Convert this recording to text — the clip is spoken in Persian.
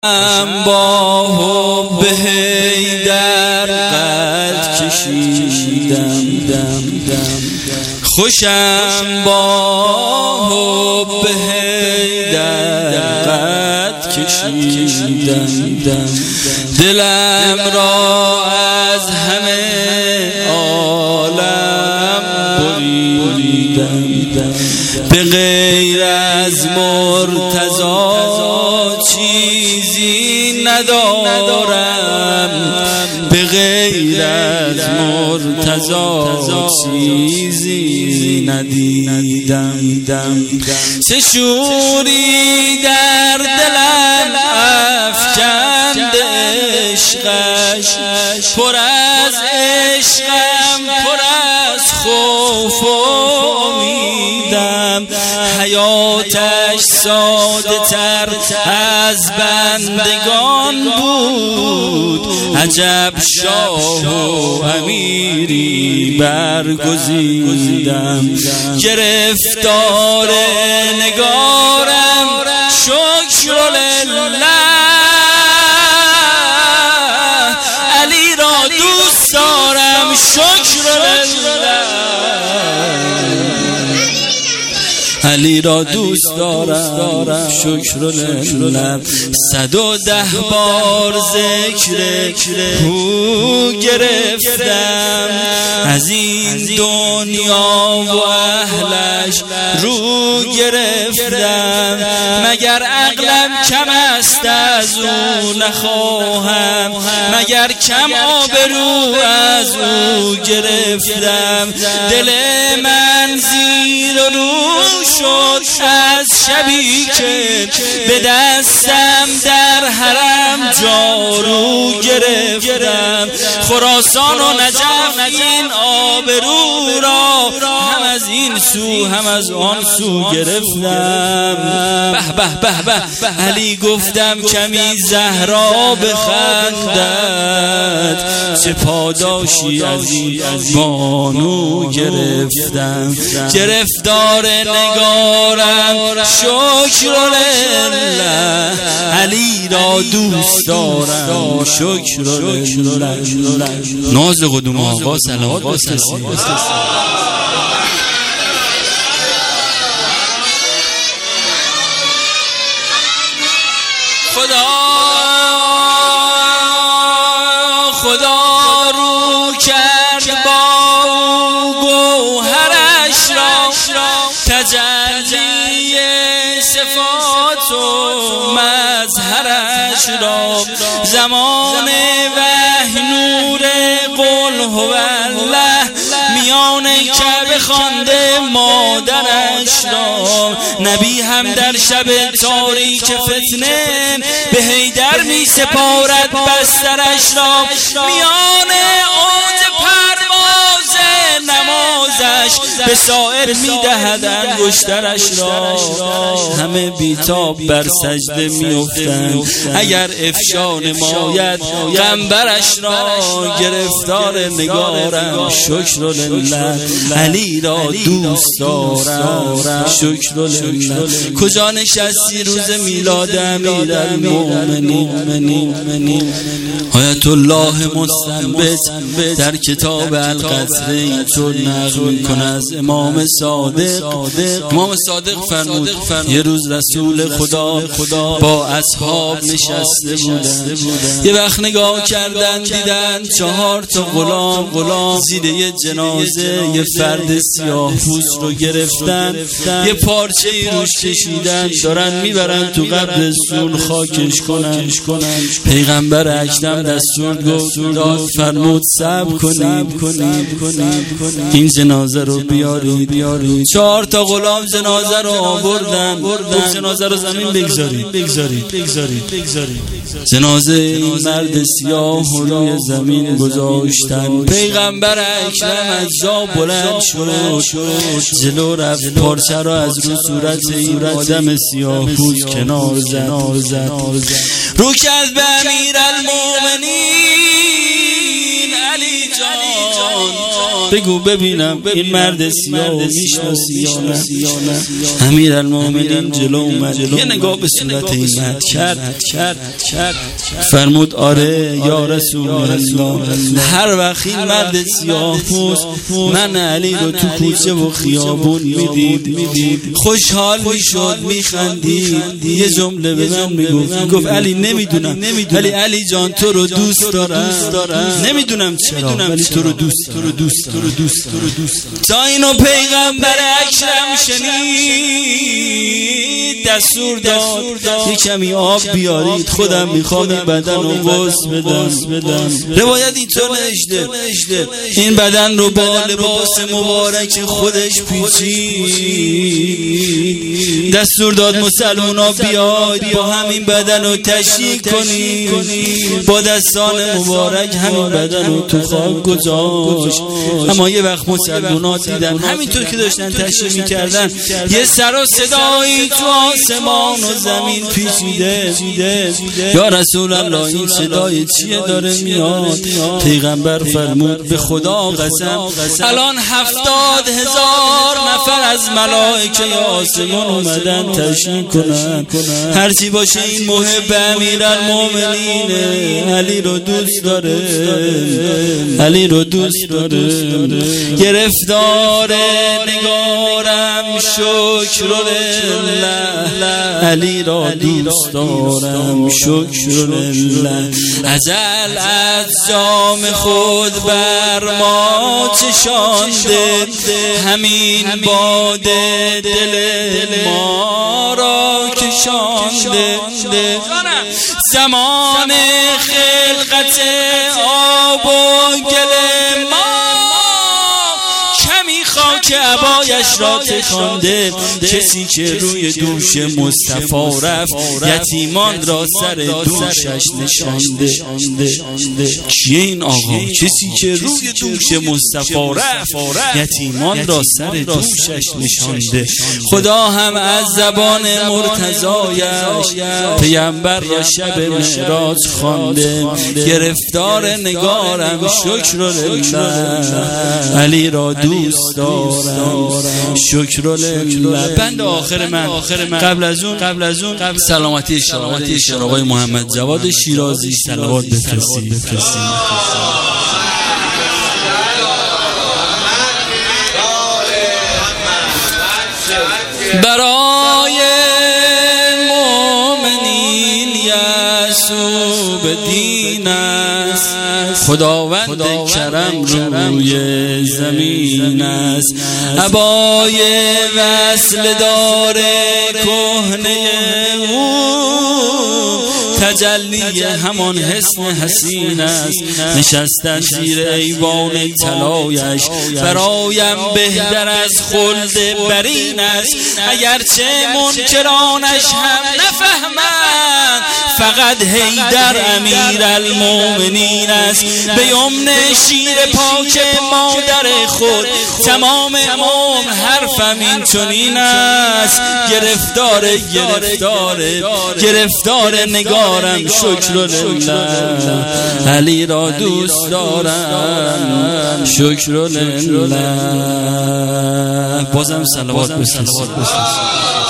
با حب حیدر قد کشیدم خوشم با حب حیدر قد کشیدم دلم را از همه عالم بریدم به غیر از مرتضی چیزی ندارم به غیر از مرتضی چیزی ندیدم چه شوری در دلم افکند عشقش پر از عشقم پر از خوف و امیدم حیاتش ساده تر از بندگان بود عجب شاه و امیری برگزیدم گرفتار نگارم شکر لله علی را دوست دارم شکر لله علی را دوست دارم شکر لله 110 بار ذکر او گرفتم از این دنیا و اهلش رو گرفتم مگر عقلم کم است از او نخواهم مگر کم آبرو از او گرفتم دل من زیر و رو شد از شبی که به دستم در حرم جارو گرفتم خراسان و نجف این آبرو را هم از این سو هم از آن سو گرفتم به به به به علی گفتم کمی زهرا بخندد چه پاداشی از این بانو گرفتم گرفتار نگارم شکر لله علی را دوست دارم شکر لله ناز قدوم آقا سلام خدا رو کرد با گوهرش را تجلی صفات و مظهرش را زمان وحی نور قل هو الله میان کعبه خوانده مادرش را نبی هم در شب تاریک فتنه به حیدر می سپارد بسترش را میان اوج پرواز نمازش به سائر می دهد انگشترش را همه بیتاب بر سجده می افتند اگر افشا نماید غمبرش را گرفتار نگارم شکر لله علی را دوست دارم شکر لله کجا نشستی روز میلاد امیرالمؤمنین آیت الله مستنبط در کتاب القصر اینطور نقل میکنه از امام صادق فرمود یه روز رسول خدا با اصحاب نشسته بودن یه وقت نگاه کردن دیدن 4 تا غلام زیر یه جنازه یه فرد سیاه پوست رو گرفتن یه پارچه ای روش کشیدن دارن میبرن تو قبر رسول خاکش کنن پیغمبر اکرم دستور داد فرمود صبر کنید این جنازه رو بیارید 4 تا غلام جنازه رو آوردن جنازه رو زمین بگذارید جنازه این مرد سیاه روی زمین گذاشتن پیغمبر اکرم از جا بلند شد جلو رفت پارچه رو از رو صورت این آدم سیاه پوست کنار زد رو کرد به امیرالمؤمنین علی جان بگو ببینم این مرد سیاه میشناسی یا نه؟ امیرالمومنین جلو اومد، یه نگاه به صورت این مرد کرد، فرمود آره یا رسول الله، هر وقت این مرد سیاه پوست من علی رو تو کوچه و خیابون میدید خوشحال میشد، میخندید، یه جمله به من میگفت علی نمیدونم ولی علی جان تو رو دوست دارم، نمیدونم چرا ولی تو رو دوست تا اینو پیغمبر اکرم شنید دستور داد یه کمی آب بیارید، خودم میخوام این بدن رو غسل بدم. روایت اینطور نوشته این بدن رو با لباس مبارک خودش پیچید، دستور داد مسلمونا بیاید با همین بدن رو تشییع کنید، با دستان مبارک همین بدن رو تو خاک گذاشت. اما یه وقت مسلمونا دیدن همینطور که داشتن تشییع میکردن یه سر و صدایی تو آسمان و زمین پیچیده، یا رسول الله این صدای چیه داره میاد؟ پیغمبر فرمود به خدا قسم الان 70,000 نفر از ملائکه آسمان اومدن تشییع کنن، هرچی باشه این محب امیرالمومنین علی رو دوست داره، گرفتار نگارم شکر لله، علی را دوست دارم شکر لله، ازل از جام خود بر ما چشانده، همین باده دل ما را کشانده، زمان خلقت آب و گل ما کمی خاک عبایش را تکانده، کسی که روی دوش مصطفی رفت یتیمان را سر دوشش نشانده. کیه این آقا؟ کسی که روی دوش مصطفی رفت یتیمان را سر دوشش نشانده. خدا هم از زبان مرتضایش پیامبر را شب معراج خوانده، گرفتار نگارم شکر لله، علی را دوست دارم شکر لله. بند آخر من قبل از اون سلامتی آقای محمد جواد شیرازی صلوات بفرستید. برای مؤمنین یعصوب دین است، خداوند کرم روی زمین است، عبای وصل داره کهنه او، تجلی همان حسن حسین است، نشستن زیر ایوان طلایش برایم بهتر از خلد برین است، اگرچه منکرانش هم نفهمند فقط حیدر امیرالمومنین است، به یمن شیر پاک مادر خود تمام عمر حرفم این چنین است، گرفتار نگارم شکر لله، علی را دوست دارم شکر لله. بازم صلوات بفرستید.